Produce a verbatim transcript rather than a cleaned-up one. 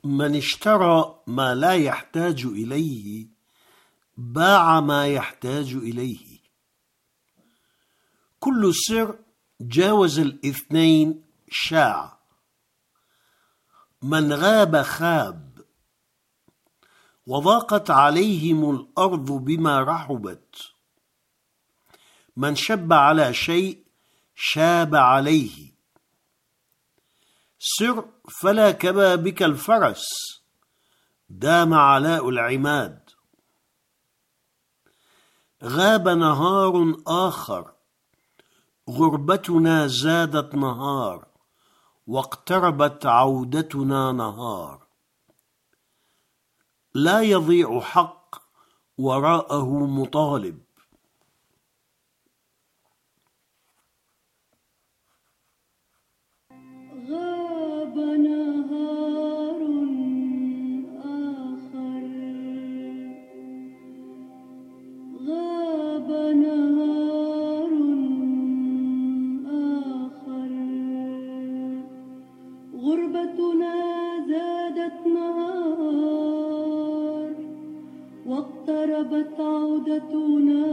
من اشترى ما لا يحتاج إليه باع ما يحتاج إليه. كل سر جاوز الاثنين شاع. من غاب خاب. وضاقت عليهم الأرض بما رحبت. من شب على شيء شاب عليه. سر فلا كما بك الفرس دام علاء العماد. غاب نهار آخر غربتنا زادت نهار واقتربت عودتنا نهار. لا يضيع حق وراءه مطالب. غاب نهار آخر غاب نهار آخر غربتنا زادت نهار واقتربت عودتنا